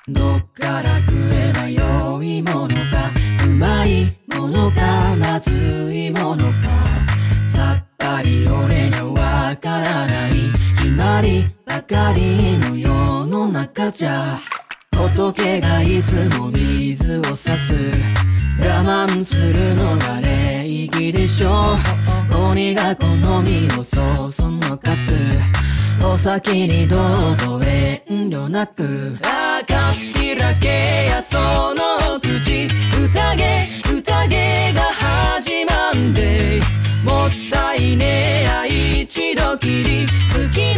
どっから食えば良いものか、うまいものかまずいものか、さっぱり俺にはわからない、決まりばかりの世の中じゃ。仏がいつも水を差す、我慢するのが礼儀でしょう。鬼が好みをそそのかす、お先にどうぞ遠慮なく。あかっぴらけやその口、宴が始まんで、もったいねえや一度きり、好き